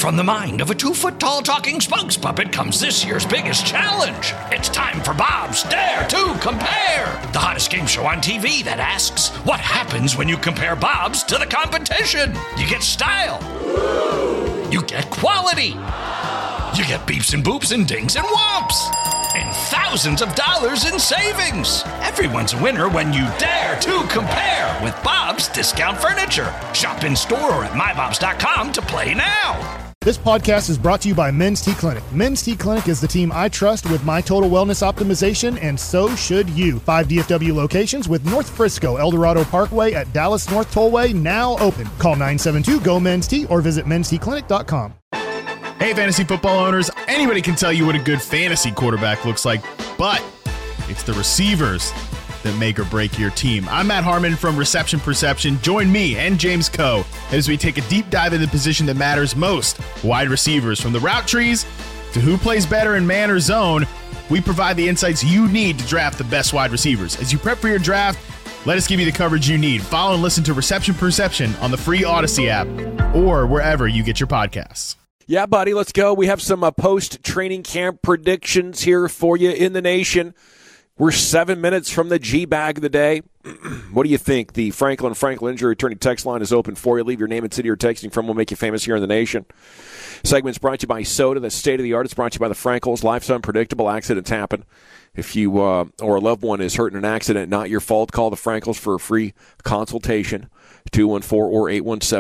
From the mind of a 2-foot-tall talking spokes puppet comes this year's biggest challenge. It's time for Bob's Dare to Compare, the hottest game show on TV that asks, what happens when you compare Bob's to the competition? You get style. You get quality. You get beeps and boops and dings and whomps. And thousands of dollars in savings. Everyone's a winner when you dare to compare with Bob's Discount Furniture. Shop in store or at mybobs.com to play now. This podcast is brought to you by Men's T Clinic. Men's T Clinic is the team I trust with my total wellness optimization, and so should you. 5 DFW locations with North Frisco, El Dorado Parkway at Dallas North Tollway now open. Call 972-GO-MEN'S-T or visit mensteclinic.com. Hey, fantasy football owners, anybody can tell you what a good fantasy quarterback looks like, but it's the receivers that make or break your team. I'm Matt Harmon from Reception Perception. Join me and James Coe as we take a deep dive into the position that matters most, wide receivers. From the route trees to who plays better in man or zone, we provide the insights you need to draft the best wide receivers. As you prep for your draft, let us give you the coverage you need. Follow and listen to Reception Perception on the free Odyssey app or wherever you get your podcasts. Yeah, buddy, let's go. We have some post-training camp predictions here for you in the nation. We're 7 minutes from the G-Bag of the day. What do you think? The Franklin Injury Attorney text line is open for you. Leave your name and city you're texting from. We'll make you famous here in the nation. Segment's brought to you by Soda, the state of the art. It's brought to you by the Frankels. Life's unpredictable. Accidents happen. If you or a loved one is hurt in an accident, not your fault, call the Frankels for a free consultation. 214 or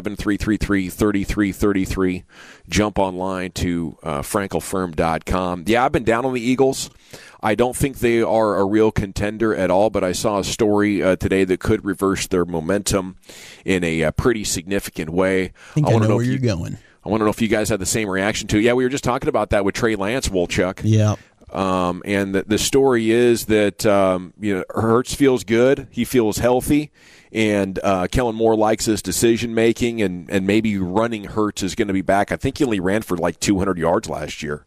817-333-3333. Jump online to frankelfirm.com. Yeah, I've been down on the Eagles. I don't think they are a real contender at all, but I saw a story today that could reverse their momentum in a pretty significant way. I think I know where you're going. I want to know if you guys had the same reaction to it. Yeah, we were just talking about that with Trey Lance, Wolchuk. Yeah. And the story is that Hurts feels good. He feels healthy. And Kellen Moore likes his decision-making, and maybe running Hurts is going to be back. I think he only ran for like 200 yards last year.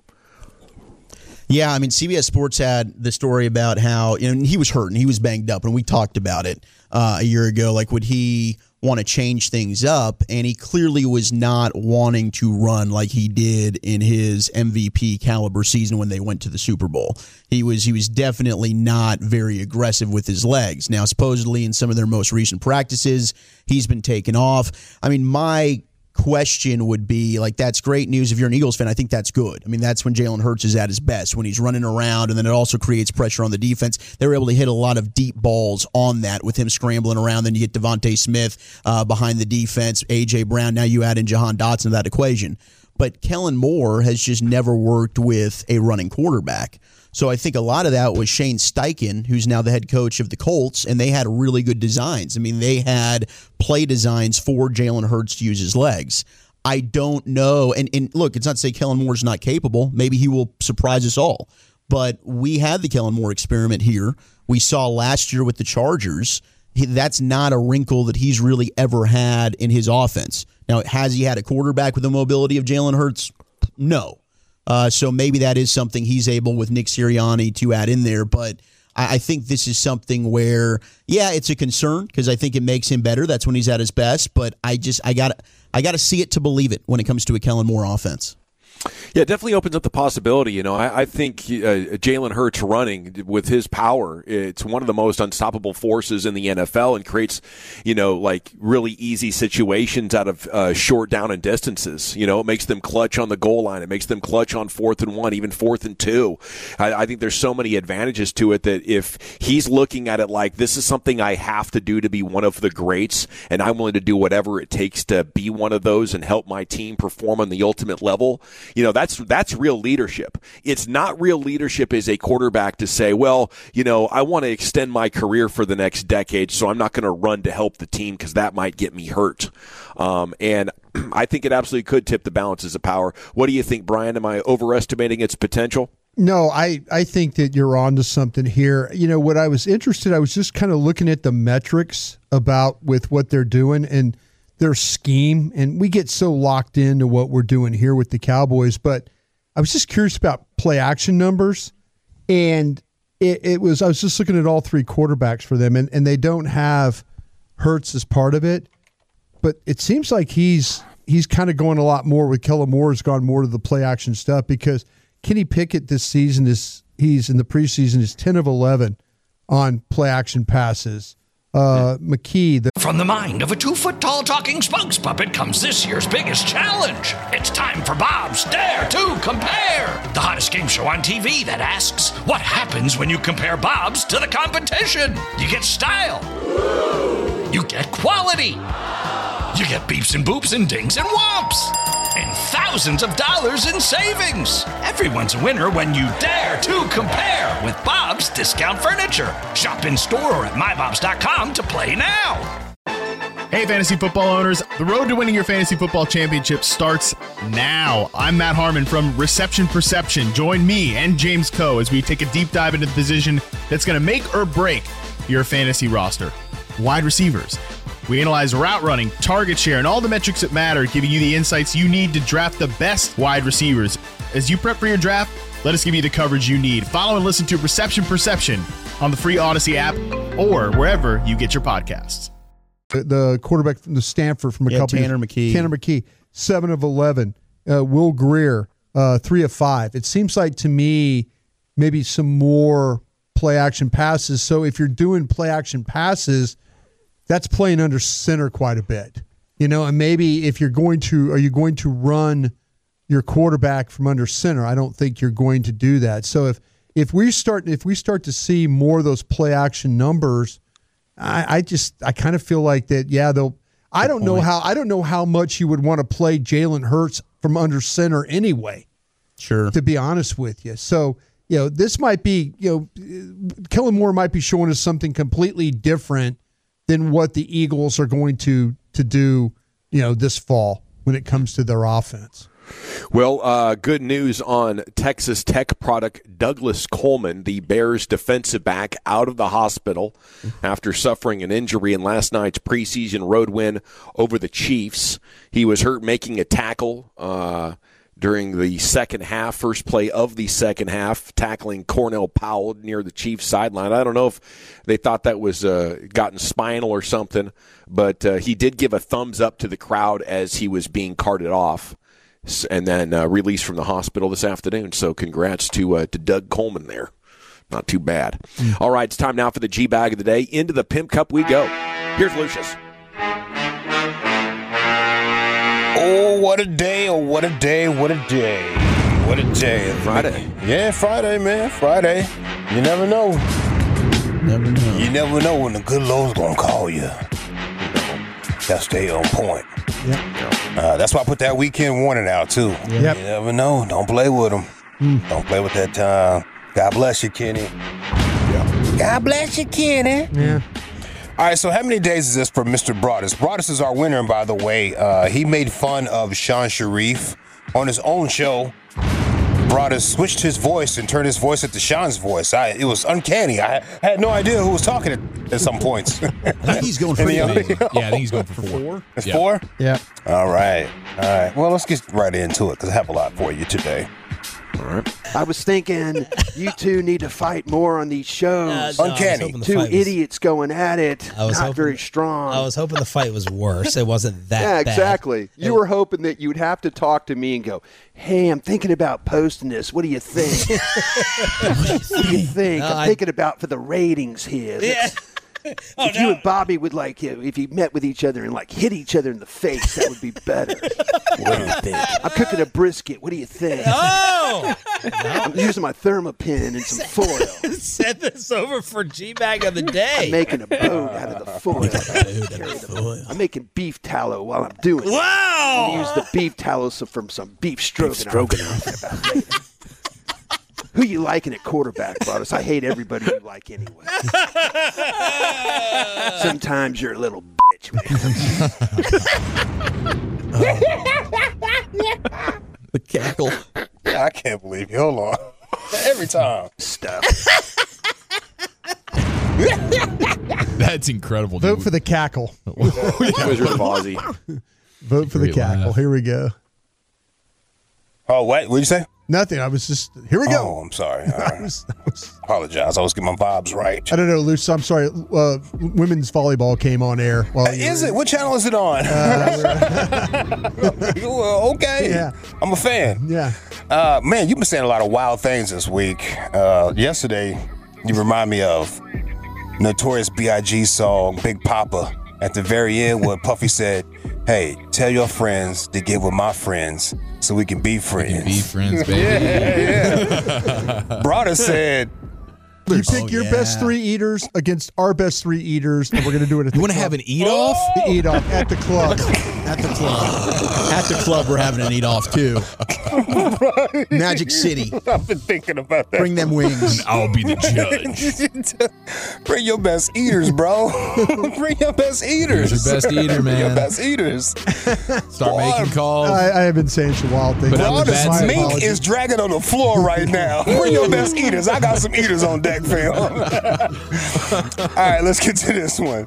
Yeah, I mean, CBS Sports had the story about how he was hurt and he was banged up, and we talked about it a year ago. Like, would he want to change things up? And he clearly was not wanting to run like he did in his MVP caliber season when they went to the Super Bowl. He was definitely not very aggressive with his legs. Now, supposedly in some of their most recent practices, he's been taken off. I mean, my question would be, like, that's great news if you're an Eagles fan. I think that's good. I mean, that's when Jalen Hurts is at his best, when he's running around, and then it also creates pressure on the defense. They were able to hit a lot of deep balls on that with him scrambling around. Then you get Devontae Smith behind the defense, A.J. Brown. Now you add in Jahan Dotson to that equation. But Kellen Moore has just never worked with a running quarterback. So I think a lot of that was Shane Steichen, who's now the head coach of the Colts, and they had really good designs. I mean, they had play designs for Jalen Hurts to use his legs. I don't know. And look, it's not to say Kellen Moore's not capable. Maybe he will surprise us all. But we had the Kellen Moore experiment here. We saw last year with the Chargers. That's not a wrinkle that he's really ever had in his offense. Now, has he had a quarterback with the mobility of Jalen Hurts? No. So maybe that is something he's able with Nick Sirianni to add in there. But I think this is something where, yeah, it's a concern because I think it makes him better. That's when he's at his best. But I got to see it to believe it when it comes to a Kellen Moore offense. Yeah, it definitely opens up the possibility. I think Jalen Hurts running with his power, it's one of the most unstoppable forces in the NFL and creates, like really easy situations out of short down and distances. It makes them clutch on the goal line. It makes them clutch on 4th and 1, even 4th and 2. I think there's so many advantages to it that if he's looking at it like this is something I have to do to be one of the greats, and I'm willing to do whatever it takes to be one of those and help my team perform on the ultimate level, that's real leadership. It's not real leadership as a quarterback to say, well, I want to extend my career for the next decade, so I'm not going to run to help the team because that might get me hurt. And I think it absolutely could tip the balances of power. What do you think, Brian? Am I overestimating its potential? No, I think that you're on to something here. What I was interested, I was just kind of looking at the metrics with what they're doing and their scheme, and we get so locked into what we're doing here with the Cowboys, but I was just curious about play action numbers, and I was just looking at all three quarterbacks for them, and they don't have Hurts as part of it, but it seems like he's he's kind of going a lot more with Kellen Moore has gone more to the play action stuff because Kenny Pickett this season he's in the preseason is 10 of 11 on play action passes. McKee. From the mind of a 2-foot-tall talking spokes puppet comes this year's biggest challenge. It's time for Bob's Dare to Compare, the hottest game show on TV that asks, what happens when you compare Bob's to the competition? You get style. You get quality. You get beeps and boops and dings and whomps. And thousands of dollars in savings. Everyone's a winner when you dare to compare with Bob's Discount Furniture. Shop in store or at mybobs.com to play now. Hey, fantasy football owners. The road to winning your fantasy football championship starts now. I'm Matt Harmon from Reception Perception. Join me and James Coe as we take a deep dive into the position that's going to make or break your fantasy roster. Wide receivers. We analyze route running, target share, and all the metrics that matter, giving you the insights you need to draft the best wide receivers. As you prep for your draft, let us give you the coverage you need. Follow and listen to Reception Perception on the free Odyssey app or wherever you get your podcasts. The quarterback from the Stanford from a couple Tanner McKee. Tanner McKee, 7 of 11. Will Greer, 3 of 5. It seems like to me maybe some more play action passes. So if you're doing play action passes, that's playing under center quite a bit, and maybe if are you going to run your quarterback from under center? I don't think you're going to do that. So if we start to see more of those play action numbers, I kind of feel like that. Yeah, they'll. I don't know how much you would want to play Jalen Hurts from under center anyway. Sure. To be honest with you, so this might be Kellen Moore might be showing us something completely different than what the Eagles are going to do, this fall when it comes to their offense. Well, good news on Texas Tech product Douglas Coleman, the Bears defensive back, out of the hospital after suffering an injury in last night's preseason road win over the Chiefs. He was hurt making a tackle during the second half, first play of the second half, tackling Cornell Powell near the Chiefs sideline. I don't know if they thought that was gotten spinal or something, but he did give a thumbs up to the crowd as he was being carted off and then released from the hospital this afternoon. So congrats to Doug Coleman there. Not too bad. All right, it's time now for the G-Bag of the day. Into the Pimp Cup we go. Here's Lucius. Oh, what a day, oh, what a day, what a day. What a day. Friday. Yeah, Friday, man, Friday. You never know. You never know when the good Lord's going to call you. Gotta stay on point. Yep. That's why I put that weekend warning out, too. Yep. You never know. Don't play with them. Don't play with that time. God bless you, Kenny. Yeah. God bless you, Kenny. Yeah. All right, so how many days is this for Mr. Broadus? Broadus is our winner, and by the way, he made fun of Sean Sharif on his own show. Broadus switched his voice and turned his voice into Sean's voice. It was uncanny. I had no idea who was talking at some points. I think he's going for 4. Yeah, I think he's going for 4. It's 4? Yeah. All right. Well, let's get right into it because I have a lot for you today. All right. I was thinking you two need to fight more on these shows. Uncanny. Two idiots going at it. Not very strong. I was hoping the fight was worse. It wasn't that Yeah, bad. exactly. You were hoping that you'd have to talk to me and go, hey, I'm thinking about posting this. What do you think? What do you think? I'm thinking about for the ratings here. If you and Bobby would if you met with each other and hit each other in the face, that would be better. What do you think? I'm cooking a brisket. What do you think? Oh! I'm using my Thermopin and some foil. Send this over for G-Bag of the day. I'm making a boat out of the foil. I'm making beef tallow while I'm doing it. Wow! I'm use the beef tallow from some beef stroganoff. Who you liking at quarterback, Broadus? I hate everybody you like anyway. Sometimes you're a little bitch, man. The cackle. I can't believe you. Hold on. Every time. Stuff. That's incredible. Vote dude. for the cackle. Wizard of Ozzy. Vote for the Great cackle. laugh. Here we go. Oh, what? What'd you say? Nothing. I was just, here we go. Oh, I'm sorry. All right. Apologize. I was getting my vibes right. I don't know, Luce. I'm sorry. Women's volleyball came on air. Is it? What channel is it on? Well, okay. Yeah. I'm a fan. Yeah. Man, you've been saying a lot of wild things this week. Yesterday, you remind me of Notorious B.I.G. song, Big Papa. At the very end, where Puffy said, hey, tell your friends to get with my friends so we can be friends. Be friends, baby. Yeah. Brother said, You pick your best 3 eaters against our best 3 eaters, and we're going to do it at the club. You want to have an eat-off? The eat-off at the club. At the club. At the club, we're having an eat-off, too. right. Magic City. I've been thinking about that. Bring them wings. And I'll be the judge. Bring your best eaters, bro. Bring your best eaters. Who's your best eater, Bring your man? best eaters. Start making calls. I have been saying some wild things. But I'm the Brother's bad mink apologies. is dragging on the floor right now. Bring your best eaters. I got some eaters on deck, fam. All right, let's get to this one.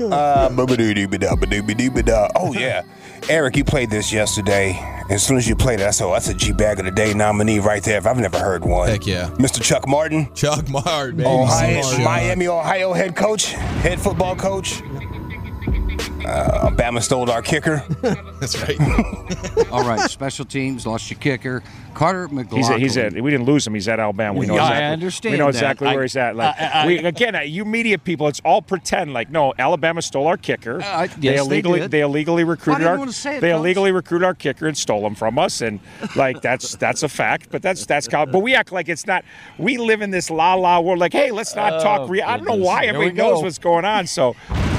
Oh, yeah. Eric, you played this yesterday. As soon as you played it, I said, that's a G-Bag of the Day nominee right there. If I've never heard one. Heck yeah. Mr. Chuck Martin. Chuck Martin, baby. Miami, Ohio head coach, head football coach. Alabama stole our kicker. That's right. All right, special teams lost your kicker, Carter McLaughlin. He's at. We didn't lose him. He's at Alabama. We know exactly. I understand. We know that. exactly where he's at. Like you media people, it's all pretend. Like no, Alabama stole our kicker. They did. They illegally recruited I didn't want to say it, They folks. illegally recruited our kicker and stole him from us. And like that's a fact. But that's college. But we act like it's not. We live in this la la world. Like hey, let's not talk. I don't know why everybody knows what's going on. So.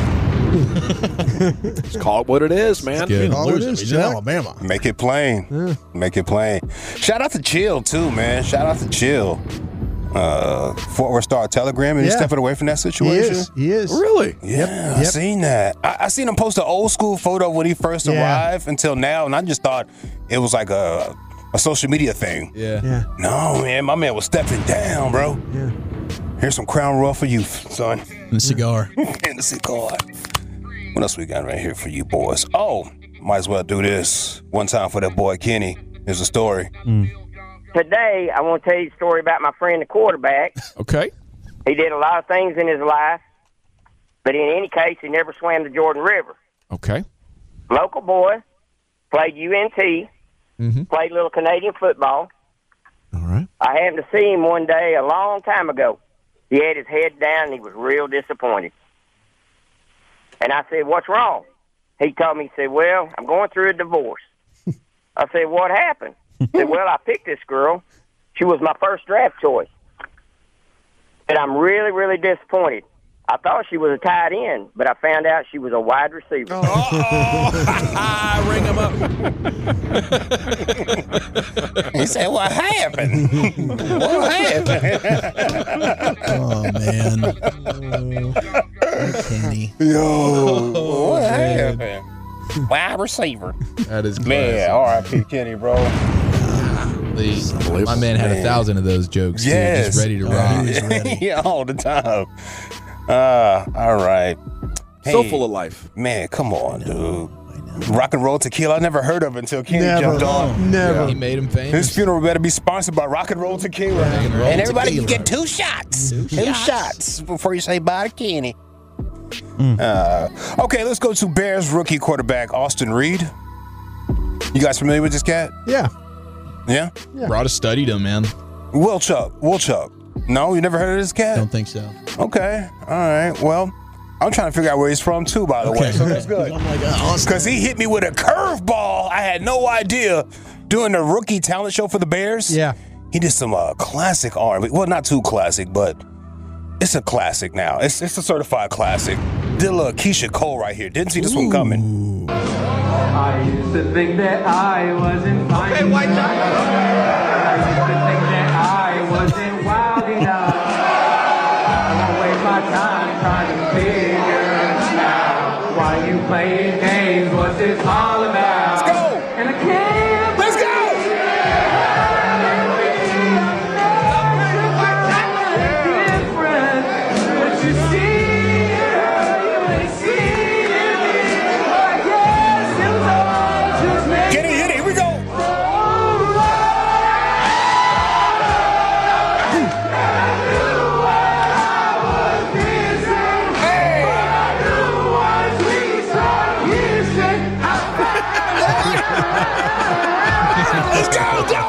Just call it what it is, man. All it is, He's in Jack. Alabama. Make it plain. Yeah. Make it plain. Shout out to Chill, too, man. Shout out to Chill. Fort Worth Star Telegram, and he's stepping away from that situation. He is. Really? Yeah, I seen that. I seen him post an old school photo when he first arrived until now, and I just thought it was like a social media thing. Yeah. No, man, my man was stepping down, bro. Yeah. Here's some Crown Royal for you, son. And the cigar. And the cigar. What else we got right here for you boys? Oh, might as well do this one time for that boy Kenny. Here's a story. Today, I want to tell you a story about my friend, the quarterback. Okay. He did a lot of things in his life, but in any case, he never swam the Jordan River. Okay. Local boy, played UNT, played a little Canadian football. All right. I happened to see him one day a long time ago. He had his head down, and he was real disappointed. And I said, what's wrong? He told me, he said, well, I'm going through a divorce. I said, what happened? He said, well, I picked this girl. She was my first draft choice. And I'm really, really disappointed. I thought she was a tight end, but I found out she was a wide receiver. Ring him up. He said, what happened? What happened? Oh, man. Kenny. Yo, what happened? Wide receiver. That is Man, R.I.P. Kenny, bro. My man had 1,000 of those jokes. Too, just ready to rock. He was ready. Yeah, all the time. All right. So Hey, full of life. Man, come on, dude. Rock and Roll Tequila, I never heard of it until Kenny jumped on. Never. He made him famous. His funeral better be sponsored by Rock and Roll Tequila. and Roll And everybody Tequila. can get 2 shots. Two shots before you say bye to Kenny. Okay, let's go to Bears rookie quarterback Austin Reed. You guys familiar with this cat? Yeah. Yeah? Brought a study to him, man. Wilchuck. No, you never heard of this cat? Don't think so. Okay. All right. Well, I'm trying to figure out where he's from, too, by the way. So that's good. I'm like, Austin. Because he hit me with a curveball. I had no idea. Doing the rookie talent show for the Bears. Yeah. He did some classic R&B. Well, not too classic, but it's a classic now. It's a certified classic. Did a little Keisha Cole right here. Didn't see this one coming. I used to think that I wasn't fine. Okay, white guy. I used to think that I wasn't wild enough. I won't waste my time trying to figure out why you playing games. What's this all about? Let's go. And I can't. Let's go. But you see, you ain't seen it. I guess it was all just me. Get it. Here we go.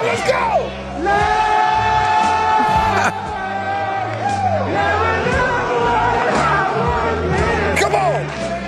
Let's go! Come on!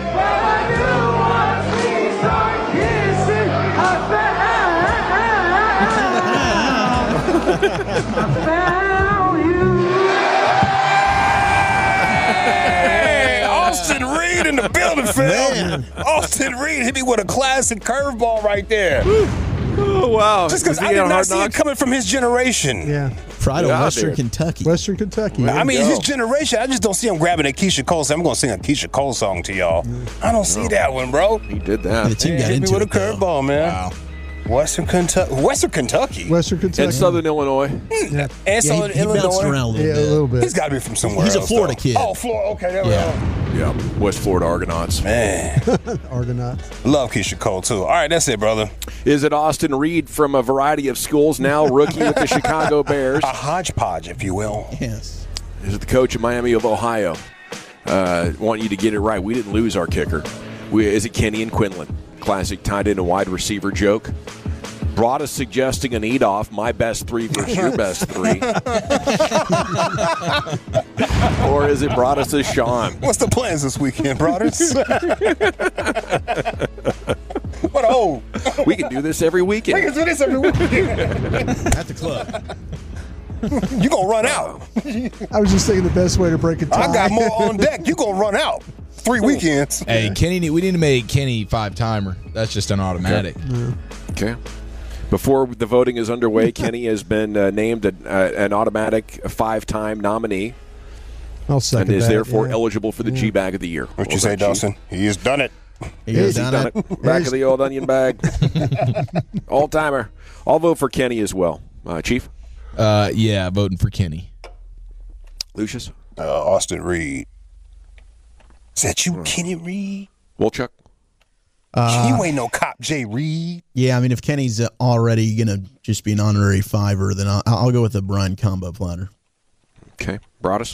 Hey, Austin Reed in the building, Phil. Austin Reed hit me with a classic curveball right there. Oh, wow. Just because I did not see it coming from his generation. Yeah. Fried on Western Kentucky. Western Kentucky. I mean, his generation, I just don't see him grabbing a Keisha Cole song. I'm going to sing a Keisha Cole song to y'all. I don't see that one, bro. He did that. The team got hit into me with it, a curveball, man. Wow. Western Kentucky. Western Kentucky. And Southern Illinois. Yeah. And Southern he Illinois. bounced around a little Yeah, bit. a little bit. He's got to be from somewhere He's a else, Florida though. kid. Oh, Florida. Okay, there we go. Yeah, West Florida Argonauts. Man, Argonauts. love Keisha Cole, too. All right, that's it, brother. Is it Austin Reed from a variety of schools, now rookie with the Chicago Bears? A hodgepodge, if you will. Yes. Is it the coach of Miami of Ohio? Want you to get it right. We didn't lose our kicker. Is it Kenny and Quinlan? Classic tight end and wide receiver joke. Brought us suggesting an eat-off, my best three versus your best three. Or is it brought us a Sean? What's the plans this weekend, brothers? What a hole. We can do this every weekend. We can do this every weekend. At the club. You going to run out. I was just thinking the best way to break a tie. I got more on deck. You going to run out. 3 weekends. Hey, Kenny, we need to make Kenny 5-timer. That's just an automatic. Okay. Before the voting is underway, Kenny has been named an automatic 5-time nominee. I'll second and is that, therefore yeah. eligible for the G-Bag of the Year. What you say, Dawson? He has done it. He has done it. Back of the old onion bag. All-timer. I'll vote for Kenny as well. Chief? Yeah, voting for Kenny. Lucius? Austin Reed. Is that you, Kenny Reed? Wolchuk? You ain't no cop, Jay Reed. Yeah, I mean, if Kenny's already going to just be an honorary fiver, then I'll go with the Brian combo platter. Okay. Broadus?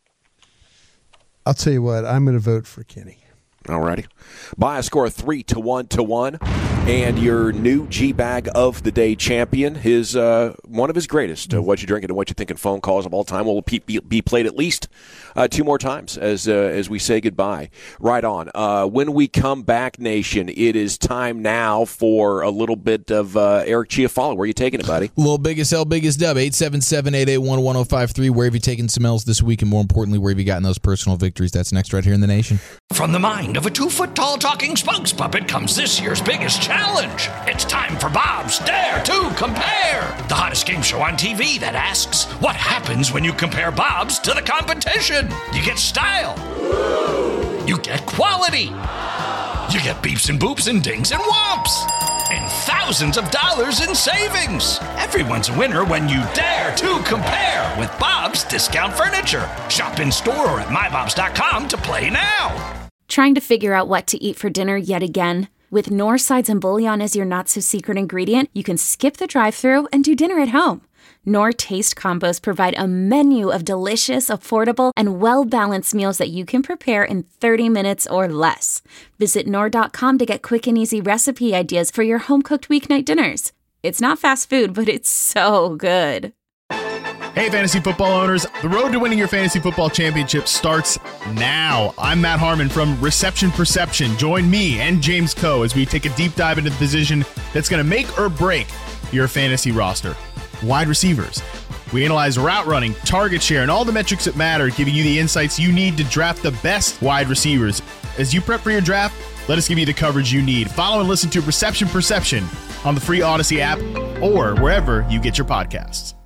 I'll tell you what, I'm going to vote for Kenny. All righty. By a score of 3-1. And your new G-Bag of the Day champion, his one of his greatest What You Drinking and What You Thinking phone calls of all time will be played at least 2 more times as we say goodbye. Right on. When we come back, Nation, it is time now for a little bit of Eric Chiafalo. Where are you taking it, buddy? Little biggest L, biggest dub. 877-881-1053. Where have you taken some L's this week? And more importantly, where have you gotten those personal victories? That's next right here in the Nation. From the mind of a 2-foot-tall talking spokes puppet comes this year's biggest challenge. It's time for Bob's Dare to Compare, the hottest game show on TV that asks, what happens when you compare Bob's to the competition? You get style. You get quality. You get beeps and boops and dings and whomps. And thousands of dollars in savings. Everyone's a winner when you dare to compare with Bob's Discount Furniture. Shop in store or at mybobs.com to play now. Trying to figure out what to eat for dinner yet again? With Knorr Sides and Bouillon as your not-so-secret ingredient, you can skip the drive-thru and do dinner at home. Knorr Taste Combos provide a menu of delicious, affordable, and well-balanced meals that you can prepare in 30 minutes or less. Visit Knorr.com to get quick and easy recipe ideas for your home-cooked weeknight dinners. It's not fast food, but it's so good. Hey, fantasy football owners. The road to winning your fantasy football championship starts now. I'm Matt Harmon from Reception Perception. Join me and James Coe as we take a deep dive into the position that's going to make or break your fantasy roster. Wide receivers. We analyze route running, target share, and all the metrics that matter, giving you the insights you need to draft the best wide receivers. As you prep for your draft, let us give you the coverage you need. Follow and listen to Reception Perception on the free Odyssey app or wherever you get your podcasts.